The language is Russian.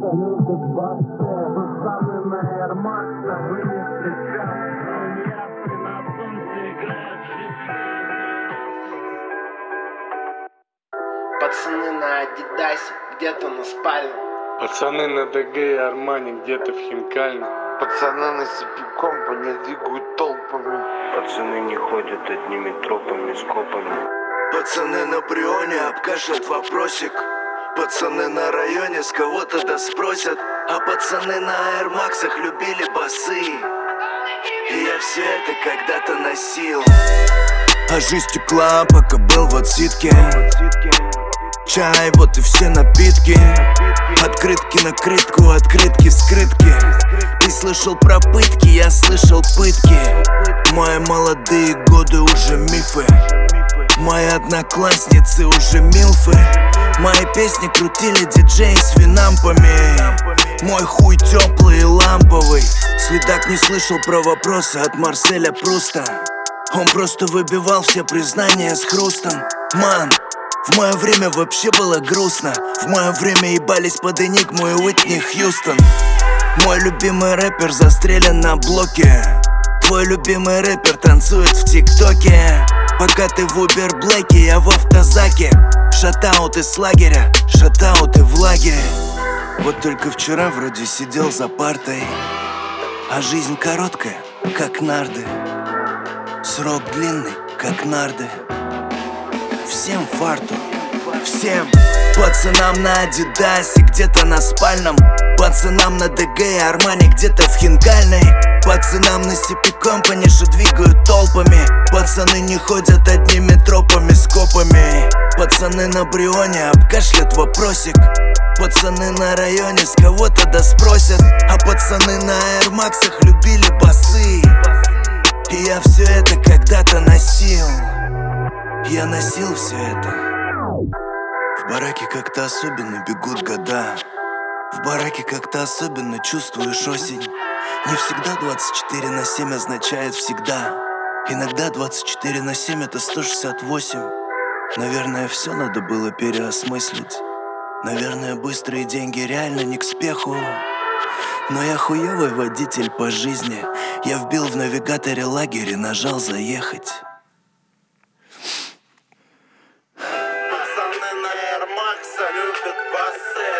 любят басы. Пацаны на Air Max вынесли красные ясли, на солнце играют шестерки. Пацаны на Адидасе, где-то на спальном. Пацаны на ДГ и Армани, где-то в Хинкальном. Пацаны на CP Company двигают толпами. Пацаны не ходят одними тропами, скопами. Пацаны на Брионе обкашляют вопросик. Пацаны на районе с кого-то да спросят. А пацаны на аэрмаксах любили басы. И я все это когда-то носил. А жизнь текла, пока был в отсидке. Чай, вот и все напитки. Открытки на крытку, открытки, скрытки. Ты слышал про пытки, я слышал пытки. Мои молодые годы уже мифы. Мои одноклассницы уже милфы. Мои песни крутили диджеи с винампами. Мой хуй теплый и ламповый. Следак не слышал про вопросы от Марселя Пруста. Он просто выбивал все признания с хрустом. Ман, в мое время вообще было грустно. В мое время ебались под Энигму и Уитни Хьюстон. Мой любимый рэпер застрелен на блоке. Твой любимый рэпер танцует в ТикТоке. Пока ты в Убер Блэке, я в автозаке. Шатауты с лагеря, шатауты в лагере. Вот только вчера вроде сидел за партой. А жизнь короткая, как нарды. Срок длинный, как нарды. Всем фарту, всем пацанам на Адидасе, где-то на спальном. Пацанам на ДГ и Армани, где-то в Хинкальной. Пацанам на CP Company, что двигают толпами. Пацаны не ходят одними тропами, скопами. Пацаны на Брионе обкашлят вопросик. Пацаны на районе с кого-то да спросят. А пацаны на аэрмаксах любили басы. И я все это когда-то носил. Я носил все это. В бараке как-то особенно бегут года. В бараке как-то особенно чувствуешь осень. Не всегда 24/7 означает всегда. Иногда 24/7 это 168. Наверное, все надо было переосмыслить. Наверное, быстрые деньги реально не к спеху. Но я хуёвый водитель по жизни. Я вбил в навигаторе лагерь и нажал заехать. Пацаны на Air Max любят басы.